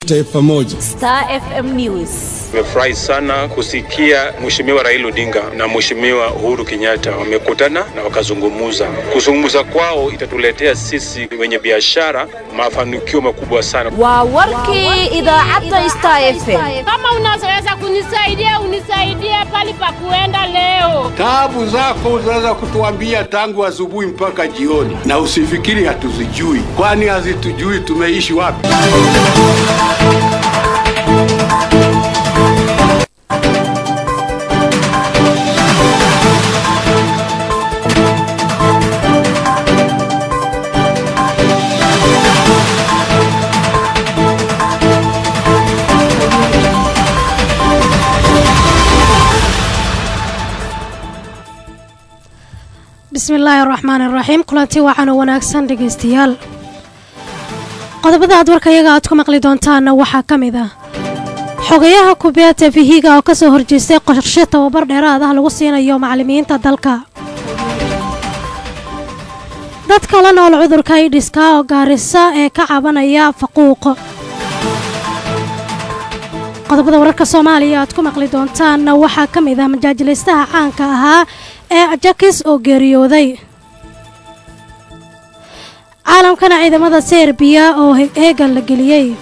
Taifa moja. Star FM News. Nimefurahi sana kusikia Mheshimiwa Raila Odinga na Mheshimiwa Uhuru Kenyatta wamekutana na wakazungumza. Kuzungumza kwao itatuletea sisi wenye biashara mafanikio makubwa sana. Warki idhaa Star FM. Kama unaweza kunisaidia unisaidie pale pa kuenda leo. Taabu zako unaweza kutuambia tangu asubuhi mpaka jioni, na usifikiri hatuzijui, kwani hazitujui tumeishi wapi. Bismillahirrahmanirrahim. Kulanti waxaan wanaagsan dhageystayaal. Qodobada aad warkayaga aad ku maqli doontaan waxa kamid ah xogayaha kubiyada Vihiga oo ka soo horjeestay qorshe tababar dheeraad ah lagu siinayo macallimiinta dalka. Dadka la nool cudurka AIDS-ka oo Gaarisa ee ka cabanaya faquuq. qodobada wararka Soomaaliya aad ku maqli doontaan waxa kamid ah majaajilistaha caanka ahaa ee Ajax oo geeriyooday. caalamkana ciidamada Serbia oo heegan la geliyay.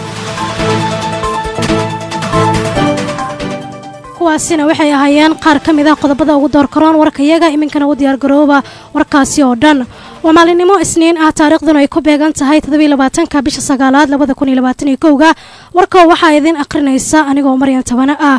kuwaasina waxay ahaayeen qaar kamid ah qodobada ugu door karoon warkayaga iminkana u diyaar garooba warkaasi oo dhan. waa maalinimo Isniin ah taariikhduna ay ku beegan tahay 27 bisha 9aad 2021 warka waxa idin akhrinaysa anigoo Maryam Tabana ah.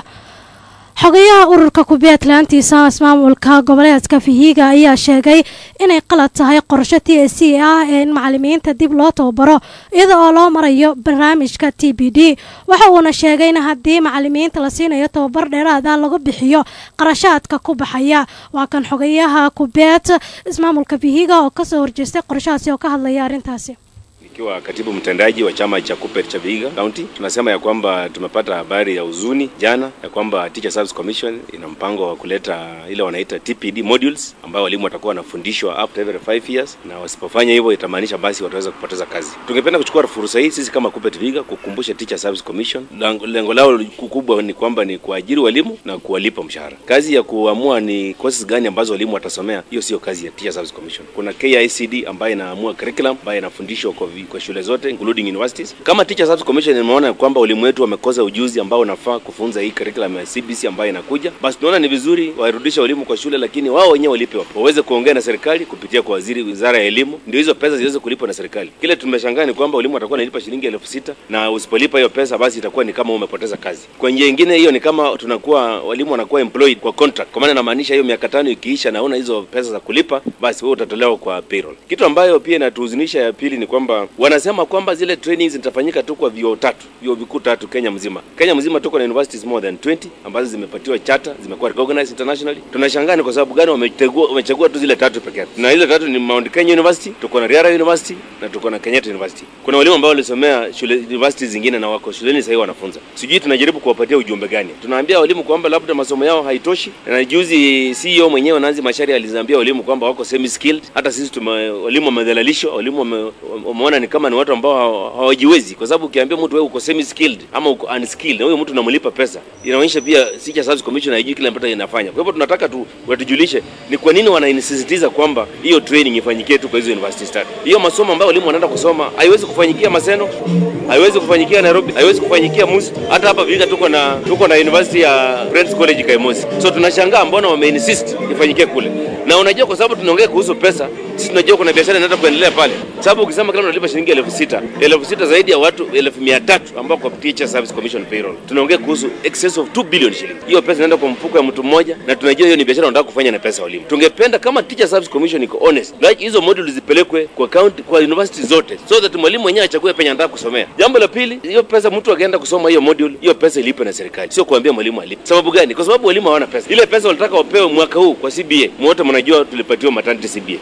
xogayaha ururka kubiyada Atlantiisa ismaamulka goboleedka Vihiga ayaa sheegay inay qalad tahay qorshe TSC ah ee macallimiinta dib loo tababaro iyada oo loo marayo barnaamijka TPD. waxa uu sheegay in haddii macallimiinta la siinayo tababar dheeraad ah lagu bixiyo qarashaadka ku baxaya. waa kan xogayaha kubiyada ismaamulka Vihiga oo ka soo horjeestay qorshahaasi oo ka hadlaya arintaasi. Nikiwa katibu mtendaji wa chama cha KUPPET cha Vihiga County, tunasema ya kwamba tumepata habari ya huzuni jana ya kwamba Teacher Service Commission ina mpango wa kuleta ile wanaita TPD modules ambao walimu watakuwa wanafundishwa up to every 5 years, na wasipofanya hivyo itamaanisha basi wataweza kupoteza kazi. Tungependa kuchukua fursa hii sisi kama KUPPET Vihiga kukumbusha Teacher Service Commission lengo lao kubwa ni kwamba ni kuajiri walimu na kuwalipa mshahara. Kazi ya kuamua ni courses gani ambazo walimu watasomea, hiyo sio kazi ya Teacher Service Commission. Kuna KICD ambayo inaamua curriculum ambayo inafundishwa kwa shule zote including universities. Kama Teacher Service Commission imeona kwamba walimu wetu wamekosa ujuzi ambao unafaa kufunza hii curriculum ya CBC ambayo inakuja, basi tunaona ni vizuri wairudishe walimu kwa shule, lakini wao wenyewe walipe, waweze kuongea na serikali kupitia kwa wizara ya elimu, ndio hizo pesa ziweze kulipwa na serikali. Kile tumeshangaa ni kwamba walimu watakuwa wanalipa shilingi 6,000 na usipolipa hiyo pesa basi itakuwa ni kama umepoteza kazi. Kwa njia nyingine hiyo ni kama tunakuwa walimu wanakuwa employed kwa contract, kwa maana inamaanisha hiyo miaka 5 ikiisha na una hizo pesa za kulipa, basi wewe utatolewa kwa payroll. Kitu ambayo pia inatuhuzunisha ya pili ni kwamba wanasema kwamba zile trainings zitafanyika tu kwa vyuo vikuu 3 Kenya mzima. Kenya mzima tuko na universities more than 20 ambazo zimepatiwa charter, zimekuwa recognized internationally. Tunashangaa kwa sababu gani wamechagua tu zile 3 pekee yake. Na hizo 3 ni Mount Kenya University, tuko na Riara University na tuko na Kenyatta University. Kuna walimu ambao walisomea shule universities zingine na wako shuleni sasa wanafunza. Sijui tunajaribu kuwapatia ujumbe gani. Tunaambia walimu kwamba labda masomo yao haitoshi. Na juzi CEO mwenyewe Nanzi Mashari alizaambia walimu kwamba wako semi skilled. Hata sisi walimu wamedhalilishwa, walimu wameona ni kama ni watu ambao hawajiwezi, kwa sababu ukiambia mtu wewe uko semi skilled ama uko unskilled na huyo mtu unamlipa pesa, inaonyesha pia Teacher Service Commission haijui kile ambacho inafanya. Kwa hivyo tunataka watujulishe ni kwa nini wanaisisitiza kwamba hiyo training ifanyikie tu kwa hizo university start. Hiyo masomo ambayo walimu wanaenda kusoma haiwezi kufanyikia Maseno, haiwezi kufanyikia Nairobi, haiwezi kufanyikia Musi. Hata hapa Vihiga tuko na university ya Friends College Kaimosi. So tunashangaa mbona wameinsist ifanyikie kule. Na unajua kwa sababu tunaongea kuhusu pesa, sisi tunajua kuna biashara inaenda kuendelea pale. Sababu ukisema kama unalipa shilingi 6,000 zaidi ya watu 1,300 ambao kwa Teacher Service Commission payroll. Tunaongea kuhusu excess of 2 billion shillings. Hiyo pesa inaenda kwa mfuko ya mtu mmoja na tunajua hiyo ni biashara wanataka kufanya na pesa walimu. Tungependa kama Teacher Service Commission iko honest, like hizo modules zipelekwe kwa county, kwa university zote, so that mwalimu mwenyewe achague penye anataka kusomea. Jambo la pili, hiyo pesa mtu akaenda kusoma hiyo module, hiyo pesa ilipwe na serikali. Sio kuambia mwalimu alipe. Sababu gani? Kwa sababu walimu hawana pesa. Ile pesa wanataka wapewe mwaka huu kwa CBA. Mwote mnajua tulipatiwa maternity CBA.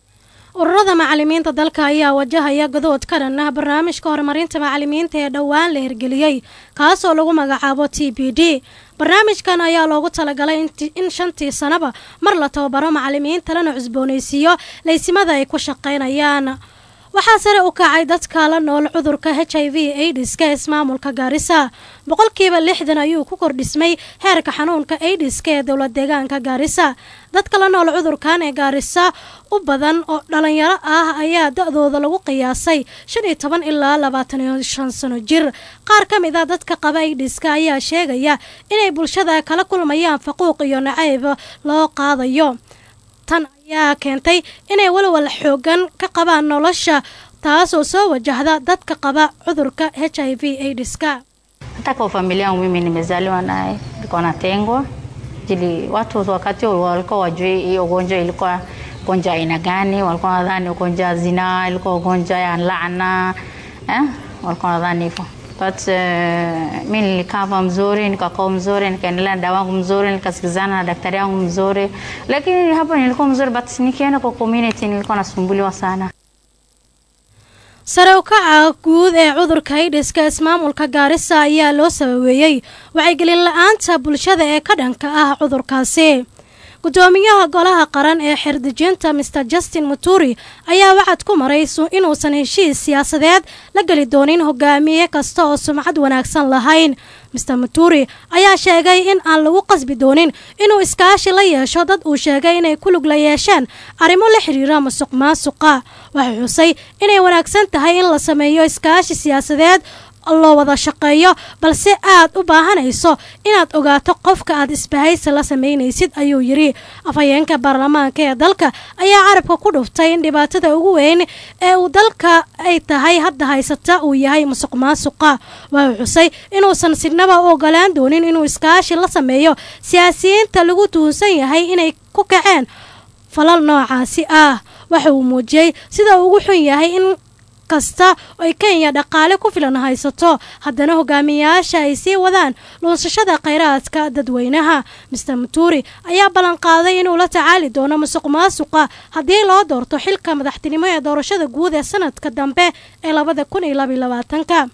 ururada macallimiinta dalka ayaa wajahaya godood ka dhan ah barnaamijka horumarinta macallimiinta ee dhawaan la hirgeliyay kaas oo lagu magacaabo TPD. barnaamijkan ayaa loogu talagalay in 5 sanaba mar la tababaro macallimiinta lana cusboonaysiiyo laysimada ay ku shaqeynayaan. waxaa sare u kacay dadka la nool cudurka HIV/AIDS ee ismaamulka Garissa. 60% ayuu ku kordhismay heerka xanuunka AIDS ee dowlad deegaanka Garissa. dadka la nool cudurkan ee Garissa u badan oo dhalinyaro ah ayaa da'dooda lagu qiyaasay 15 ilaa 25 sano jir. qaar ka mid ah dadka qaba AIDS ayaa sheegaya inay bulshada kala kulmayaan faquuq iyo nacayb loo qaadayo. tan ayaa keentay inay walwal xoogan ka qabaan nolosha taasoo soo wajahda dadka qaba cudurka HIV/AIDS. Hata kwa familia yangu mimi nimezaliwa naye, nilikuwa natengwa. Jili watu wakati walikuwa wajui hiyo ugonjwa ilikuwa ugonjwa aina gani, walikuwa nadhani ugonjwa zina, ilikuwa ugonjwa ya laana, walikuwa nadhani hivyo. But mimi nilikaa mzuri, nikakaa mzuri, nikaendelea na dawa yangu mzuri, nikasikizana na daktari wangu mzuri. Lakini hapa nilikuwa mzuri, but nikienda kwa community nilikuwa nasumbuliwa sana. sare u kaca guud ee cudurka AIDS ismaamulka Garissa ayaa loo sababeeyay wacyigelin la'aanta bulshada ee ka dhanka ah cudurkaasi. gudoomiyaha golaha qaran ee xirdijiinta Mr Justin Muturi ayaa wacad ku maray inuusan heshiis siyaasadeed la gali doonin hogaamiye kasta oo sumcad wanaagsan lahayn. Mr Muturi ayaa sheegay in aan lagu qasbi doonin inuu iskaashi la yeesho dad uu sheegay inay ku lug la yeesheen arrimo la xiriira musuqmaasuqa. waxa xusay inay wanaagsan tahay in la sameeyo iskaashi siyaasadeed loo wada shaqeeyo balse aad u baahanayso inaad ogaato qofka aad isbahaysi la sameynaysid ayuu yiri. afhayeenka baarlamaanka ee dalka ayaa carabka ku dhuftay in dhibaatada ugu weyn ee uu dalka ay tahay hadda haysata uu yahay musuqmaasuqa. waxa xusay inuusan sidnaba u ogolaan doonin inuu iskaashi la sameeyo siyaasiyiinta lagu tuhunsan yahay inay ku kaceen falal noocaasi ah. waxa uu muujiyay sida uu ugu xun yahay in kasta oo Kenya dhaqaale ku filan haysato haddana hogaamiyaasha ay sii wadaan lunsashada kheyraadka dadweynaha. Mr Muturi ayaa ballan qaaday inuu la tacaali doono musuqmaasuqa haddii loo doorto xilka madaxtinimo ee doorashada guud ee sanadka dambe ee 2022.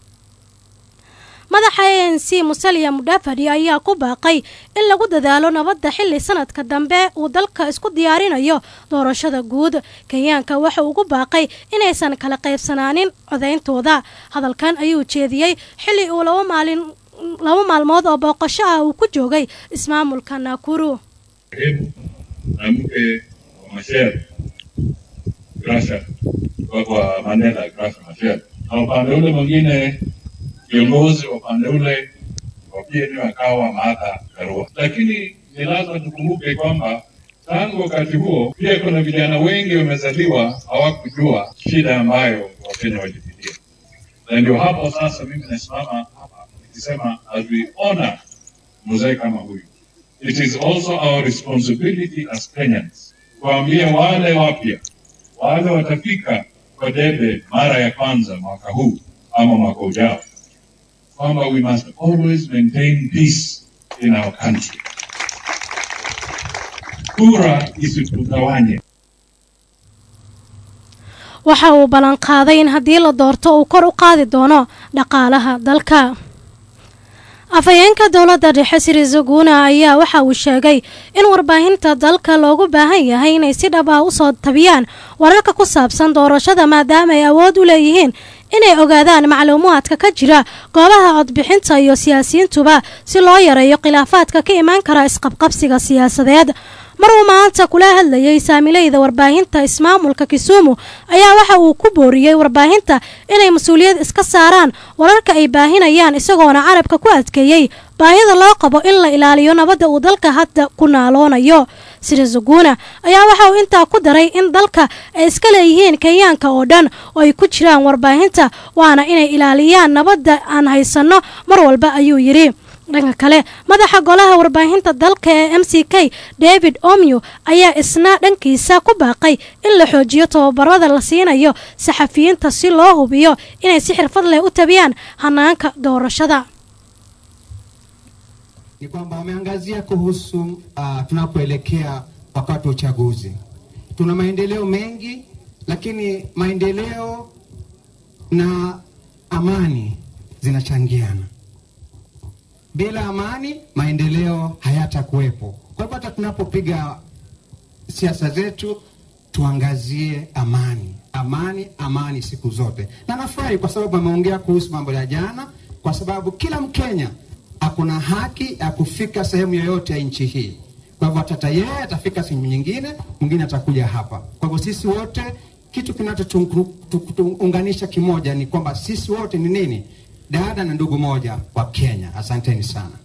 madaxa ANC Musalia Mudavadi ayaa ku baaqay in lagu dadaalo nabadda xilli sanadka dambe uu dalka isku diyaarinayo doorashada guud. Kenyaanka waxa uu ku baaqay inaysan kala qaybsanaanin codeyntooda. hadalkan ayuu jeediyay xilli uu laba maalmood oo booqasho ah uu ku joogay ismaamulka Nakuru. kwa Mandela Graça Machel. Na upande ule mwingine viongozi wa upande ule pia ni wakawa Martha Karua. Lakini ni lazima tukumbuke kwamba tangu wakati huo pia kuna vijana wengi wamezaliwa hawakujua shida ambayo Wakenya walipitia. Na ndio hapo sasa mimi nasimama hapa nikisema as we honor mzee kama huyu, it is also our responsibility as Kenyans kuambia wale wapya, wale watafika kwa debe mara ya kwanza mwaka huu ama mwaka ujao, kwamba we must always maintain peace in our country. Kura isitugawanye. waxa uu ballan qaaday in haddii la doorto uu kor u qaadi doono dhaqaalaha dalka. afhayeenka dowladda dhexe Sirizuguna ayaa waxa uu sheegay in warbaahinta dalka loogu baahan yahay inay si dhab ah u soo tabiyaan wararka ku saabsan doorashada maadaama ay awood u leeyihiin inay ogaadaan macluumaadka ka jira goobaha codbixinta iyo siyaasiyiintuba si loo yareeyo khilaafaadka ka imaan kara isqabqabsiga siyaasadeed. maruu maanta kula hadlayay saamilayda warbaahinta ismaamulka Kisumu ayaa waxa uu ku booriyay warbaahinta inay mas'uuliyad iska saaraan wararka ay baahinayaan isagoona carabka ku adkeeyay baahida loo qabo in la ilaaliyo nabadda uu dalka hadda ku naaloonayo. Sirizuguna ayaa waxa uu intaa ku daray in dalka ay iska leeyihiin Kenyaanka oo dhan oo ay ku jiraan warbaahinta waana inay ilaaliyaan nabadda aan haysano mar walba ayuu yiri. dhanka kale madaxa golaha warbaahinta dalka ee MCK David Omyo ayaa isna dhankiisa ku baaqay in la xoojiyo tababarada la siinayo saxafiyiinta si loo hubiyo inay si xirfad leh u tabiyaan hanaanka doorashada. Ni kwamba wameangazia kuhusu tunapoelekea wakati wa uchaguzi. Tuna maendeleo mengi, lakini maendeleo na amani zinachangiana. Bila amani maendeleo hayatakuwepo. Kwa hivyo tunapopiga siasa zetu tuangazie amani. amani siku zote. Na nafurahi kwa sababu ameongea kuhusu mambo ya jana, kwa sababu kila Mkenya akuna haki ya kufika sehemu yoyote ya nchi hii. Kwa hivyo hata yeye atafika sehemu nyingine, mwingine atakuja hapa. Kwa hivyo sisi wote kitu kinachotuunganisha kimoja ni kwamba sisi wote ni nini? Dada na ndugu moja wa Kenya. Asanteni sana.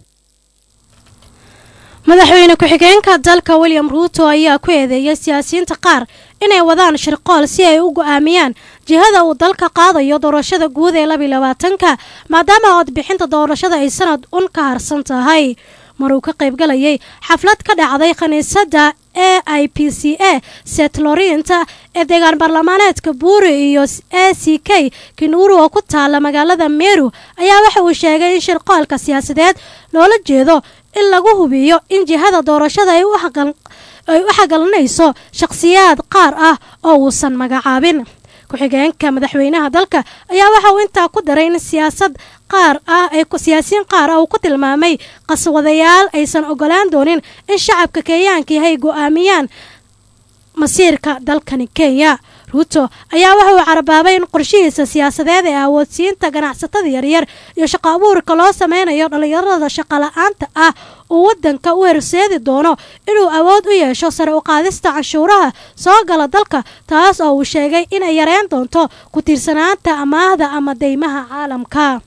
madaxweyne ku-xigeenka dalka William Ruto ayaa ku eedeeyay siyaasiyiinta qaar inay wadaan shirqool si ay u go'aamiyaan jihada uu dalka qaadayo doorashada guud ee 2020 maadaama codbixinta doorashada ay sanad ka harsan tahay. maruu ka qayb galayay xaflad ka dhacday khaniisada AIPCA St. Laurent ee deegaan baarlamaaneedka Buuri iyo ACK Kinuru oo ku taala magaalada Meru ayaa waxa uu sheegay in shirqoolka siyaasadeed loola jeedo in lagu hubiyo in jihada doorashada ay u xagalanayso shakhsiyaad qaar ah oo uusan magacaabin. ku-xigeenka madaxweynaha dalka ayaa waxa uu intaa ku daray in siyaasiyiin qaar ah uu ku tilmaamay qaswadayaal aysan ogolaan doonin in shacabka Kenyaanka ay go'aamiyaan masiirka dalkani Kenya. Ruto ayaa waxa uu carabaabay in qorshihiisa siyaasadeed ee awoodsiinta ganacsatada yaryar iyo shaqo abuurka loo sameynayo dhalinyarada shaqo la'aanta ah uu wadanka u horseedi doono inuu awood u yeesho sare u qaadista canshuuraha soo gala dalka, taas oo uu sheegay inay yareyn doonto ku tiirsanaanta amaahda ama deymaha caalamka.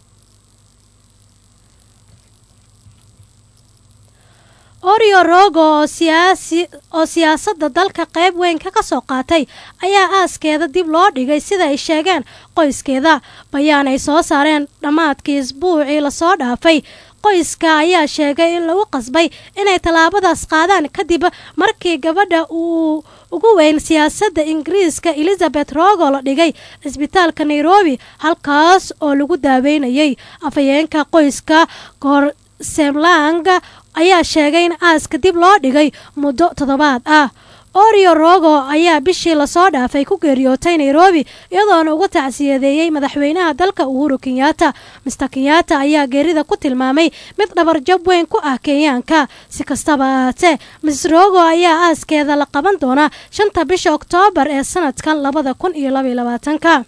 Orio Rogo oo siyaasadda dalka qayb weyn ka soo qaatay ayaa aaskeeda dib loo dhigay sida ay sheegeen qoyskeeda. bayaan ay soo saareen dhamaadkii isbuucii la soo dhaafay, qoyska ayaa sheegay in lagu qasbay inay tallaabadaas qaadaan kadib markii gabadha ugu weyn siyaasadda Ingiriiska Elizabeth Rogo la dhigay isbitaalka Nairobi halkaas oo lagu daaweynayay. afayeenka qoyska Gor Semlang ayaa sheegay in aaska dib loo dhigay muddo 7 ah. Orio Rogo ayaa bishii la soo dhaafay ku geeriyootay Nairobi iyadoona uga tacsiyadeeyay madaxweynaha dalka Uhuru Kenyatta. Mr. Kenyatta ayaa geerida ku tilmaamay mid dhabarjab weyn ku ah Kenyaanka. si kastaba ahaatee Ms. Rogo ayaa aaskeeda la qaban doonaa 5 bisha Oktoobar ee sanadkan 2022.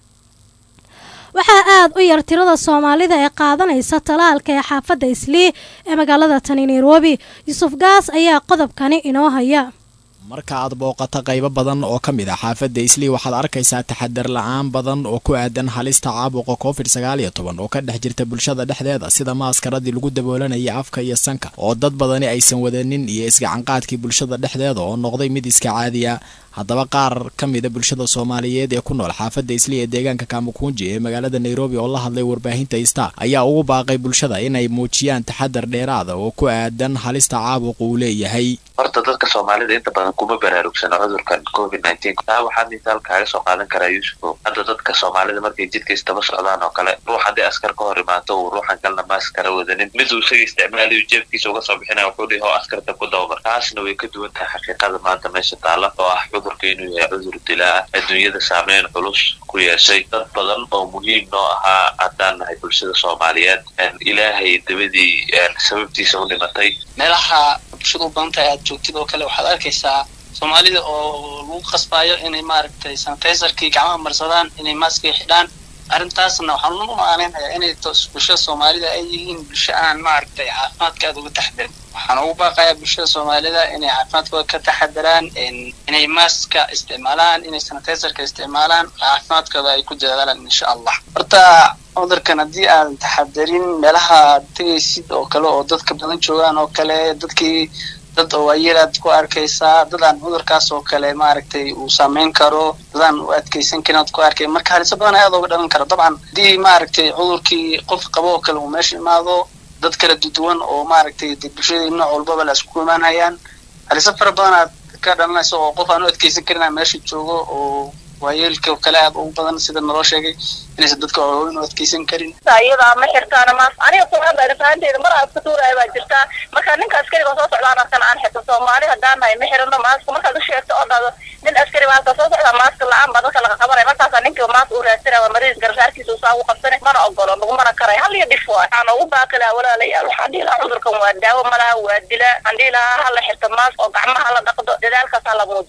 waxaa aad u yar tirada Soomaalida ee qaadanaysa talaalka ee xaafadda Islii ee magaalada Nairobi. Yusuf Gaas ayaa qodobkani inoo haya. marka aad booqato qaybo badan oo ka mid ah xaafadda Islii waxaad arkaysaa taxadar la'aan badan oo ku aadan halista caabuqa COVID-19 oo ka dhex jirta bulshada dhexdeeda, sida maaskaradii lagu daboolanayay afka iyo sanka oo dad badani aysan wadanin iyo isgacanqaadkii bulshada dhexdeeda oo noqday mid iska caadi ah. haddaba qaar ka mid ah bulshada Soomaaliyeed ee ku nool xaafadda Islii ee deegaanka Kamukunji ee magaalada Nairobi oo la hadlay warbaahinta Star ayaa ugu baaqay bulshada inay muujiyaan taxadar dheeraad ah oo ku aadan halista caabuqa uu leeyahay. horta dadka Soomaalida inta badan kuma baraarugsana cudurkan COVID-19 waxaa misaal kaaga soo qaadan karaa Yusuf. hadda dadka Soomaalida markay jidka istaba socdaan oo kale ruux haddii askar ka hor imaato uu ruuxan kalna maaskara wadanin mid uu isaga isticmaalayo jeebkiisa uga soo bixinayo wuxuu dhihi askarta ku dawbar. taasna way ka duwan tahay xaqiiqada maanta meesha taala oo ah cudurka inuu yahay cudur dilaa adduunyada saameyn culus ku yeeshay dad badan oo muhiim noo ahaa haddaan nahay bulshada Soomaaliyeed. ilaahay dabadii sababtiisa u dhimatay meelaha bulshadu badantahay aad joogtid oo kale waxaad arkaysaa Soomaalida oo lagu qasbayo inay maaragtay sanitizerkii gacmaha marsadaan, inay maaska xidhaan. arrintaasna waxaan u maanaynayaa inay bulshada Soomaalida ay yihiin bulsho aan maaragtay caafimaadkooda uga taxadirin. waxaan ugu baaqayaa bulshada Soomaalida inay caafimaadkooda ka taxadiraan, inay maaska isticmaalaan, inay sanitizerka isticmaalaan, caafimaadkooda ay ku dadaalaan insha Allah. horta cudurkan haddii aan taxadirin meelaha tagaysid oo kale oo dadka badan joogaan oo kale dad oo ayiraad ku arkaysaa dadaan cudurkaas oo kale maaragtay uu saameyn karo, dadaan u adkeysan karin ku arkay. marka halisa badan aad uga dhalan kara dabcan hadii maaragtay cudurkii qof qabo oo kale uu meesha imaado dad kala duwan oo maaragtay bulshada nooc walba la isku imaanayaan. halisa fara badan aad ka dhalanayso oo qof aan u adkeysan karin meesha joogo oo waayeelka kale aad ugu badan sida naloo sheegay inaysan dadka oo u adkeysan karin. iyada ma xirtaan maas aniga Soomaaliya fahanteeda mar aad ka tuuray baa jirta marka ninka askariga soo socdaan aan xirto Soomaali hadaan nahay ma xirno maaska marka uu sheegto oo dhado nin askari baa soo socda maaska la'aan baa dadka laga qabanay markaas ninka maas uu raadsanaa mariis gargaarkiisa uu soo qabsanay mana ogolo lagu mana karay hal iyo dhif waa aan ugu baaqilaa walaalayaal waxaan dhigaa cudurkan waa daawo malaha waa dila aan dhigaa hal xirto maas oo gacmaha la dhaqdo dadaalkaas la muujiyo.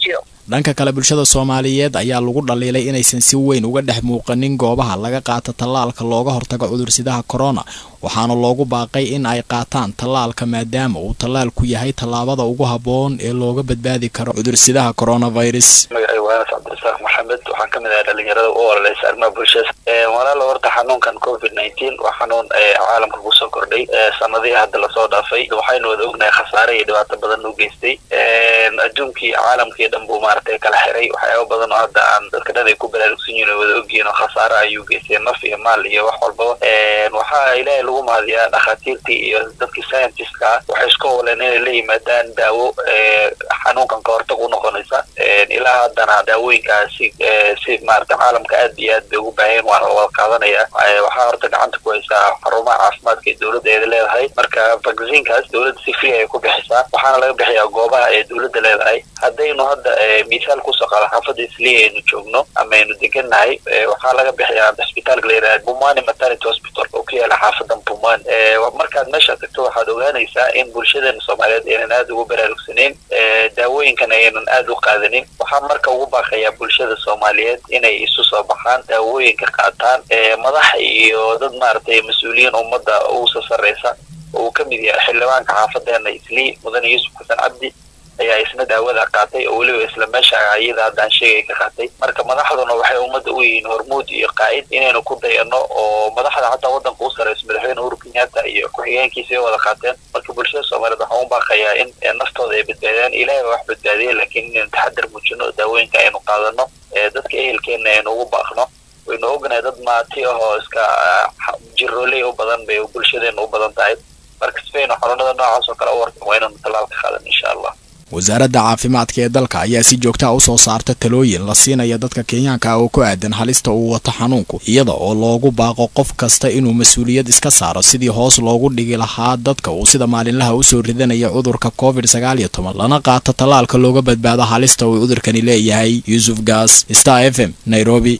dhanka kale bulshada Soomaaliyeed ayaa lagu dhaliilay inaysan si weyn uga dhex muuqanin goobaha laga qaato tallaalka looga hortago cudursidaha corona waxaana loogu baaqay in ay qaataan tallaalka maadaama uu tallaalku yahay tallaabada ugu haboon ee looga badbaadi karo cudursidaha coronavirus. Abdulsaaq Maxamed waxaan ka mid ahay dhalinyarada u ololeysa arrimaha bulshada walaalo horta xanuunkan COVID-19 waa xanuun caalamka ku soo kordhay sanadihii hadda la soo dhaafay waxaynu wada ognahay khasaare iyo dhibaato badan u geystay adduunkii caalamkii dhan buu maartay kala xiray waxyaabo badan oo hadda aan dadka dhan ay ku baraarugsan yihiin wada ogyihiin oo khasaare ayuu geystay naf iyo maal iyo wax walba waxaa ilaahay lagu mahadiyaa dhakhaatiirtii iyo dadkii scientiska waxay isku howleen inay la yimaadaan daawo xanuunkan ka hortag u noqonaysa ilaa haddana daawooyinkaasi si maartay caalamka aad iyo aad bay ugu baahan waan wada qaadanaya waxaa horta gacanta ku haysaa xarumaha caafimaadka ee dowladda ay leedahay marka vaccine-kaas dowladda si free ay ku bixisaa waxaana laga bixiyaa goobaha ee dowladda leedahay haddaynu hadda misaal kusoo qaado xaafadda Islii aynu joogno ama aynu degannahay waxaa laga bixiyaa isbitaalka la yiraahdo Pumwani Maternity Hospital oo ku yaala xaafadan Pumwani markaad meesha tagto waxaad ogaanaysaa in bulshadeenna Soomaaliyeed aynan aad ugu baraarugsaneyn daawooyinkan aynan aad u qaadanin waxaa marka ugu baaqayaa bulshada Soomaaliyeed inay isu soo baxaan daawooyinka qaataan madax iyo dad maartay mas'uuliyiin ummadda ugu soo sareysa oo ka mid yahay xildhibaanka xaafadeena Islii Mudane Yuusuf Xasan Cabdi ayaa isna daawada qaatay oo waliba isla meesha ayada hadaan sheegay ka qaatay marka madaxduna waxay ummadda u yihiin hormuud iyo qaa'id inaynu ku dayano oo madaxda xataa wadanka u sareysa madaxweyne Uhuru Kenyatta iyo ku-xigeenkiisa wada qaateen marka bulshada Soomaaliyeed waxaan u baaqayaa in naftooda ay badbaadiyaan ilaahay wax badbaadiyay laakiin in taxadar muujino daawooyinka aynu qaadano dadka ehelkeena aynu ugu baaqno waynu ognahay dad maati oo iska jirooley u badan bay bulshadeena u badan tahay marka sifayna xanuunada noocaas oo kale u wartan waa inaan tallaalka qaadan insha Allah. wasaaradda caafimaadka ee dalka ayaa si joogto ah u soo saarta talooyin la siinaya dadka Kenyaanka oo ku aadan halista uu wato xanuunku iyada oo loogu baaqo qof kasta inuu mas'uuliyad iska saaro sidii hoos loogu dhigi lahaa dadka uu sida maalinlaha u soo ridanaya cudurka COVID-19 lana qaato tallaalka looga badbaado halista uu cudurkani leeyahay. Yusuf Gas, Star FM, Nairobi.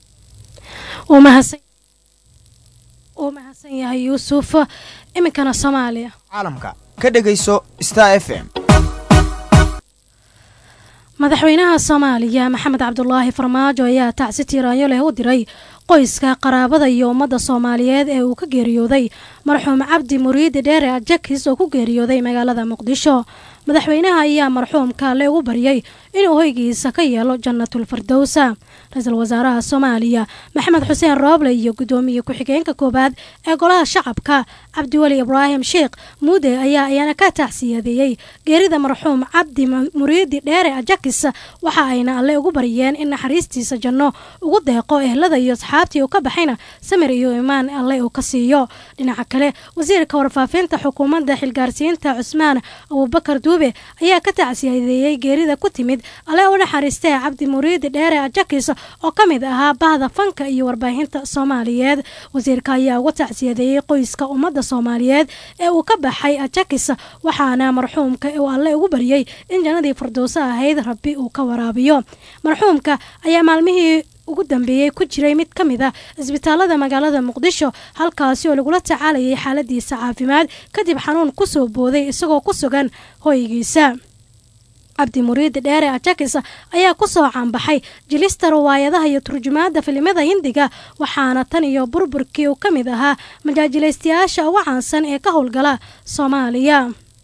mahadsan yahay Yusuf iminkana Soomaaliya caalamka ka dhageyso Star FM. madaxweynaha Soomaaliya Maxamed Cabdullaahi Farmaajo ayaa tacsi tiiraanyo leh u diray qoyska qaraabada iyo ummadda Soomaaliyeed ee uu ka geeriyooday marxuum Cabdi Muriidi Dheere Ajakis oo ku geeriyooday magaalada Muqdisho. madaxweynaha ayaa marxuumka le ugu baryay inuu hoygiisa ka yeelo Jannatul Firdaws. ra'iisul wasaaraha Soomaaliya Maxamed Xuseen Rooble iyo gudoomiye ku-xigeenka koobaad ee golaha shacabka Cabdiwali Ibraahim Sheekh Muude ayaa ka tacsiyadeeyay geerida marxuum Cabdi Muriidi Dheere Ajakis waxa ayna alle ugu baryeen in naxariistiisa janno ugu deeqo ehlada iyo asxaabtii uu ka baxayna samir iyo iimaan alle uu ka siiyo. dhinaca kale wasiirka warfaafinta xukuumadda xilgaarsiinta Cusmaan Abubakar Duube ayaa ka tacsiyadeeyay geerida ku timid alle u naxariistay Cabdi Muriidi Dheere Ajakis oo ka mid ahaa bahda fanka iyo warbaahinta Soomaaliyeed. wasiirka ayaa uga tacsiyadeeyay qoyska ummadda Soomaaliyeed ee uu ka baxay Ajakis waxaana marxuumka uu alle ugu baryay in jannadii Firdaws ahayd Rabbi uu ka waraabiyo. marxuumka ayaa maalmihii ugu dambeeyay ku jiray mid ka mid ah isbitaalada magaalada Muqdisho halkaas oo lagula tacaalayay xaaladiisa caafimaad kadib xanuun ku soo booday isagoo ku sugan hoygiisa. Cabdi Muriidi Dheere Ajakis ayaa ku soo caanbaxay jilista riwaayadaha iyo turjumaada filimada Hindiga waxaana tan iyo burburkii uu ka mid ahaa majaajilaystayaasha ugu caansan ee ka howlgala Soomaaliya.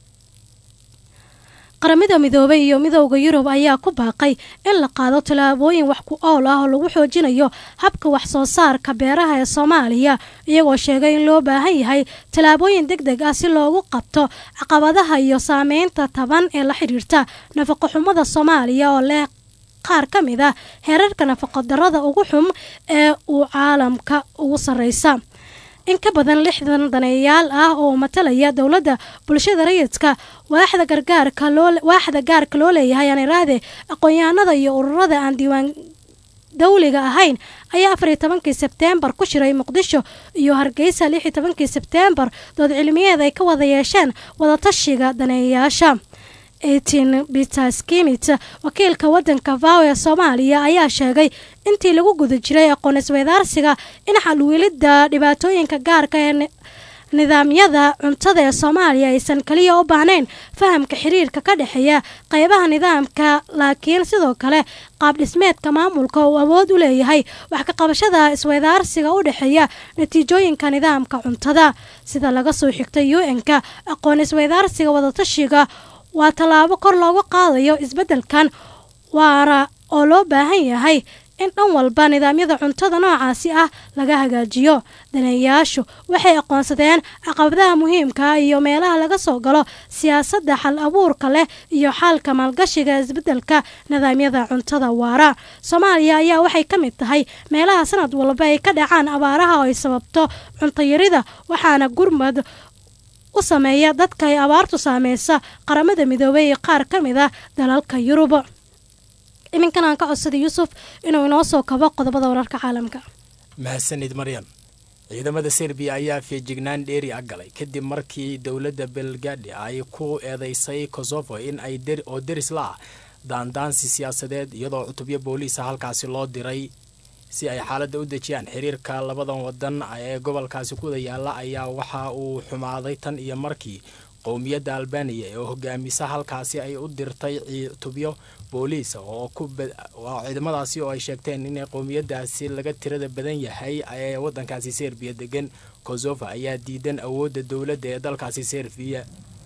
qaramada midoobay iyo midowga Yurub ayaa ku baaqay in la qaado talaabooyin wax ku ool ah oo lagu xoojinayo habka wax soo saarka beeraha ee Soomaaliya iyagoo sheegay in loo baahan yahay talaabooyin degdeg ah si loogu qabto caqabadaha iyo saameynta taban ee la xiriirta nafaqo xumada Soomaaliya oo leh qaar ka mid ah heerarka nafaqo darrada ugu xum ee uu caalamka ugu sareysa. in ka badan 60 daneeyaal ah oo matalaya dawladda bulshada rayidka waaxda gaarka loo leeyahay aan iraade aqoonyahanada iyo ururada aan diiwaan dawliga ahayn ayaa 14 Sebteembar ku shiray Muqdisho iyo Hargeysa 16 Sebteembar dood cilmiyeed ay ka wada yeesheen wada tashiga daneeyaasha. 18 Peter Skimit wakiilka wadanka VAO ee Soomaaliya ayaa sheegay intii lagu guda jiray aqoon isweydaarsiga in xal u helidda dhibaatooyinka gaarka nidaamyada cuntada ee Soomaaliya aysan kaliya u baahnayn fahamka xiriirka ka dhaxeeya qaybaha nidaamka laakiin sidoo kale qaab dhismeedka maamulka uu awood u leeyahay wax ka qabashada isweydaarsiga u dhaxeeya natiijooyinka nidaamka cuntada sida laga soo xigtay UN-ka aqoon isweydaarsiga wadatashiga waa tallaabo kor loogu qaadayo isbeddelkan waara oo loo baahan yahay in dhan walba nidaamyada cuntada noocaasi ah laga hagaajiyo daneeyayaashu waxay aqoonsadeen caqabadaha muhiimka ah iyo meelaha laga soo galo siyaasadda xal abuurka leh iyo xalka maalgashiga isbeddelka nidaamyada cuntada waara Soomaaliya ayaa waxay ka mid tahay meelaha sanad walba ay ka dhacaan abaaraha oo ay sababto cunto yarida waxaana gurmad u sameeya dadka ay abaartu saameysa qaramada midoobay ee qaar ka mid ah dalalka Yurub iminkan aan ka codsaday Yusuf inuu inoo soo kabo qodobada wararka caalamka mahadsanid Maryan ciidamada Serbia ayaa feejignaan dheeri ah galay kadib markii dawladda Belgrade ay ku eedeysay Kosovo in ay deris la daandaansi siyaasadeed iyadoo cutubyo booliis halkaasi loo diray si ay xaaladda u dejiyaan xiriirka labadan wadan ee gobolkaasi ku yaala ayaa waxa uu xumaaday tan iyo markii qowmiyadda Albania ee hogaamisa halkaasi ay u dirtay cutubyo booliis oo ciidamadaasi oo ay sheegteen in qowmiyadaasi laga tirada badan yahay ee wadankaasi Serbia degan Kosovo ayaa diidan awoodda dawladda ee dalkaasi Serbia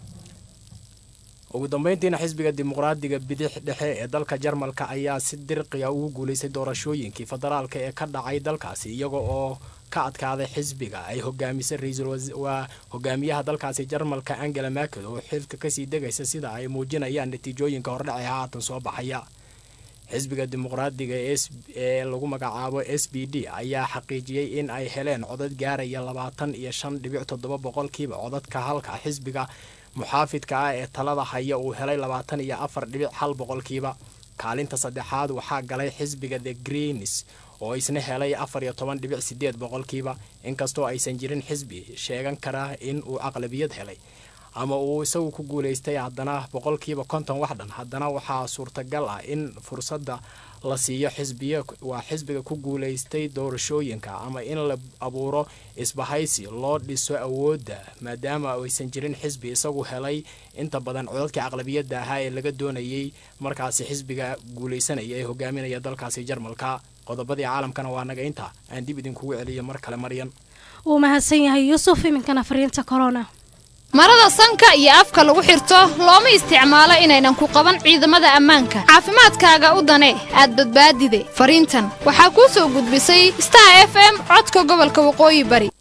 ugu dambeyntiina xisbiga dimuqraadiga bidix dhexe ee dalka Jarmalka ayaa si dirqi ah ugu guuleystay doorashooyinkii federaalka ee ka dhacay dalkaasi iyaga oo ka adkaaday xisbiga ay hogaamisay hogaamiyaha dalkaasi Jarmalka Angela Merkel oo xilka ka sii degaysa sida ay muujinayaan natiijooyinka hordhacay haatan soo baxaya xisbiga dimuqraadiga ee lagu magacaabo SPD ayaa xaqiijiyay in ay heleen codad gaaraya 25.7% codadka halka xisbiga muxaafidka ah ee talada haya uu helay 24.1% kaalinta saddexaad waxaa galay xisbiga The Greens oo isna helay 14.8% inkastoo aysan jirin xisbi sheegan kara in uu aqlabiyad helay ama uu isagu ku guuleystay haddana 50% wax dhan haddana waxaa suurtagal ah in fursadda la siiyo xisbiga ku guuleystay doorashooyinka ama in la abuuro isbahaysi loo dhiso awoodda maadaama aysan jirin xisbi isagu helay inta badan codadka aqlabiyadda ah ee laga doonayay markaasi xisbiga guuleysanaya ee hogaaminaya dalkaasi Jarmalka qodobadii caalamkana waa naga inta aan dib idin kugu celiyo mar kale Maryan uu mahadsan yahay Yusuf iminkana fariinta corona marada sanka iyo afka lagu xirto looma isticmaalo inaynan ku qaban ciidamada ammaanka caafimaadkaaga u dane aad badbaadide fariintan waxaa ku soo gudbisay Star FM codka gobolka Waqooyi Bari